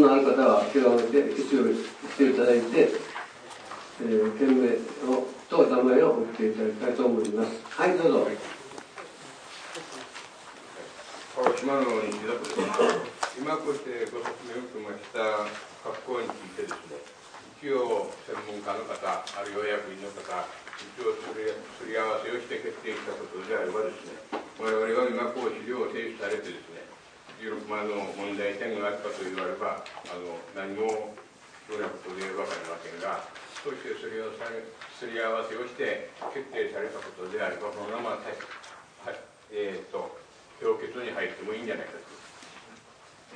のある方は極めて一応していただいて、件名をと名前を打っていただきたいと思います。はい、どうぞ。 島野西田です。今こうしてご説明を受けました格好についてですね、一応専門家の方、あるいは役員の方、一応すり合わせをして決定したことであればですね、我々は今こう資料を提出されてですね、16万の問題点があるかと言われば、何もどんなことで分かりませんが、そうしてすり合わせをして決定されたことであれば、このまま評決に入ってもいいんじゃないかと